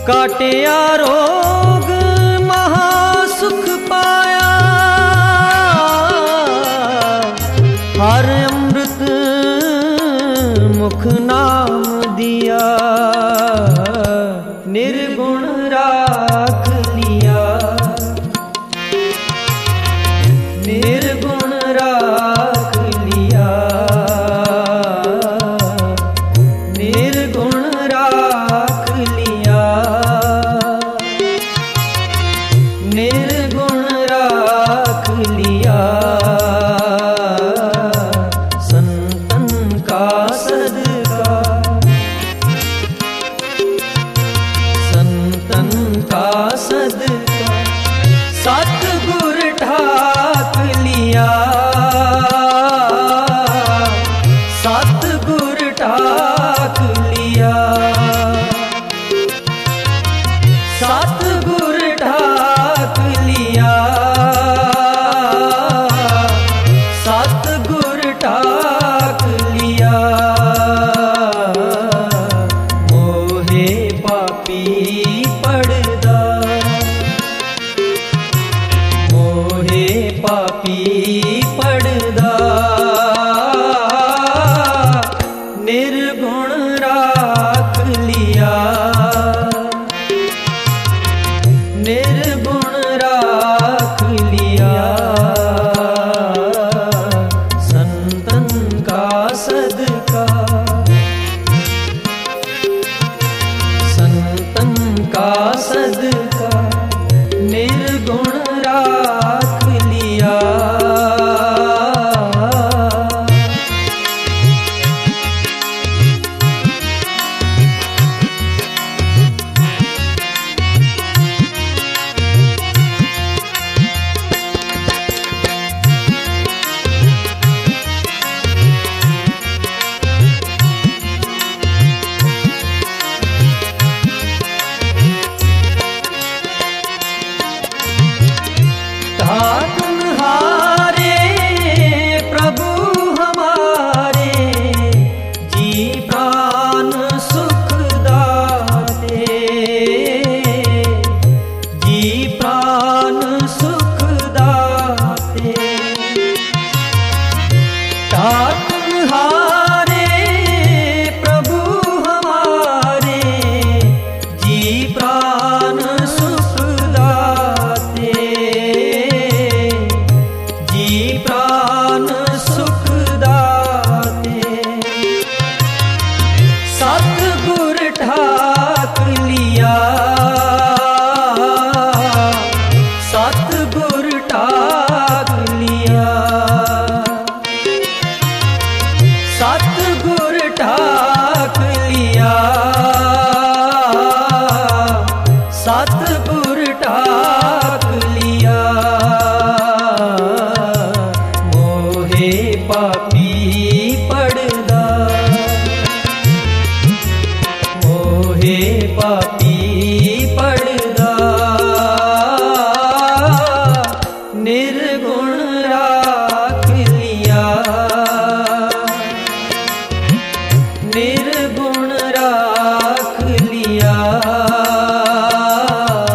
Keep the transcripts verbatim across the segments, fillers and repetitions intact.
काटिया रोग महासुख पाया, हर अमृत मुख नाम दिया, निर्गुण राख लिया, निर्गुण राख लिया, निर्गुण राख लिया, निर्गुण राख लिया। संतन का सदका, संतन का सदका, सतगुर ठाक लिया, सतगुर ठाक लिया, सतगुर ठाक लिया, सतगुर ठाक लिया। मोहे पापी पड़दा, मोहे पापी पड़दा, निर्गुण राख लिया, निर्गुण राख लिया। संतन का सदका, संतन का सदका, निर्गुण राख लिया। ताकनहारे प्रभु हमारे, जी प्राण सुख दाते, जी प्राण सुख दाते। ताकनहारे प्रभु हमारे, जी प्राण सुख दाते, जी प्राण सुख दाते। सतगुर ठाक लिया, सतगुर ठाक लिया, सतगुर ठाक लिया, सतगुर ठाक लिया। मोहे पापी पड़दा, मोहे पापी पड़दा, निर्गुण राख लिया, निर्गुण राख लिया।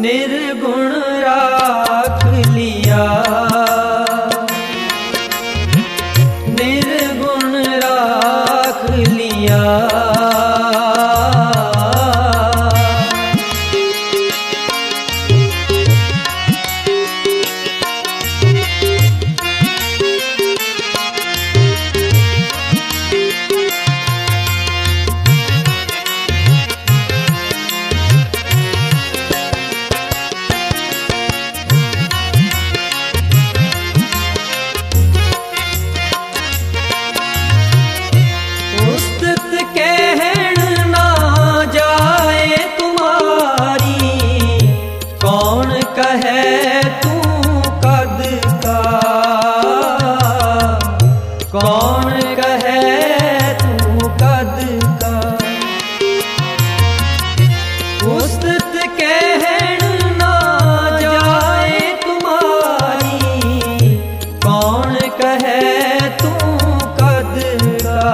निर्गुण राख लिया, निर्गुण राख लिया। कौन कहे तू कद का, उस्तत कहन ना जाए तुम्हारी। कौन कहे तू कद का,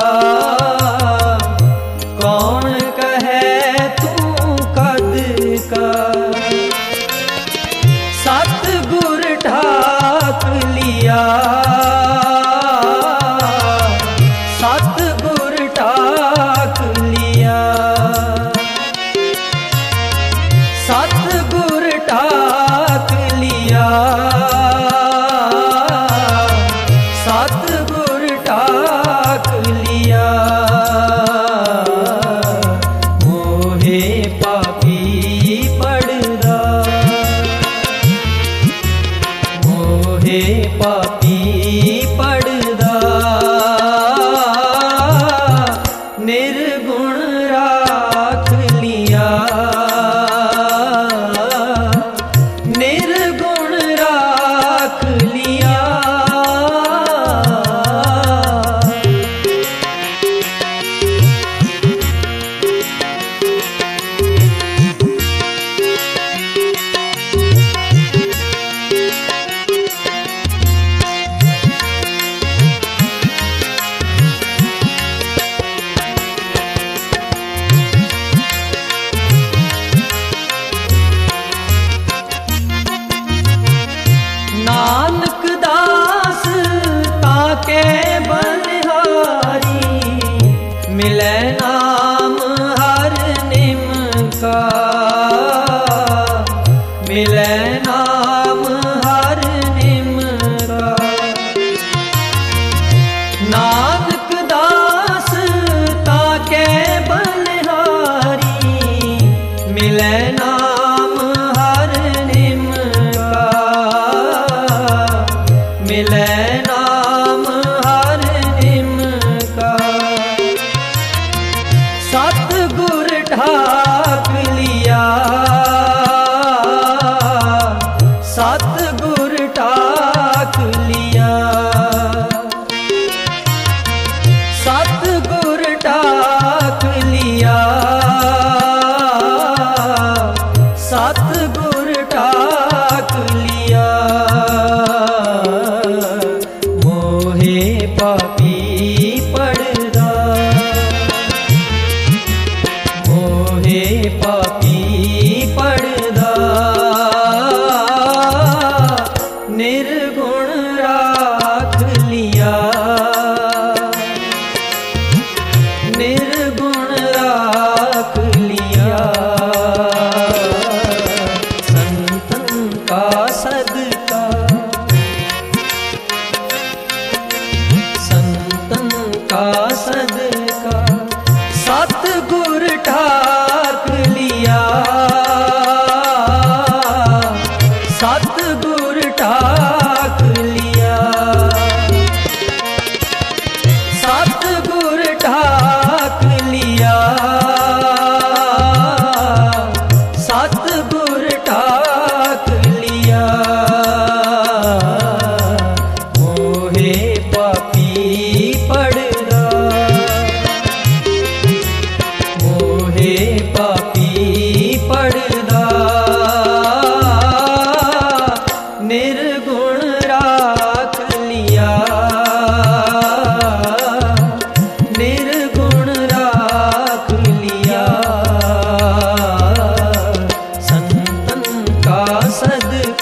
कौन कहे तू कद का। सतगुर ठाक लिया, सतगुर ठाक लिया, सतगुर ठाक लिया, सतगुर ठाक लिया। मोहे पापी पड़दा, मोहे पापी पड़दा। निर्गुण राख लिया, निर्गुण राख लिया। नानक दास ताके बलिहारी, मिले नाम हर निम का, मिले नाम हर निम का। नानक दास ताके बलिहारी, मिले नाम हर निम का, मिले नाम हर निम का। सतगुर ठाक लिया, सतगुर ठाक लिया, सतगुर ठाक लिया, सतगुर ठाक लिया। मोहे पापी पड़दा, मोहे पापी पड़दा। निर्गुण राख लिया, निर्गुण राख लिया। संतन का सदका, संतन का सदका। सतगुर ठाक लिया, सतगुर ठाक लिया, सतगुर ठाक लिया, सतगुर ठाक लिया। मोहे पापी पड़दा, मोहे पापी पड़दा। निर्गुण राख लिया, निर्गुण राख लिया। संत सदका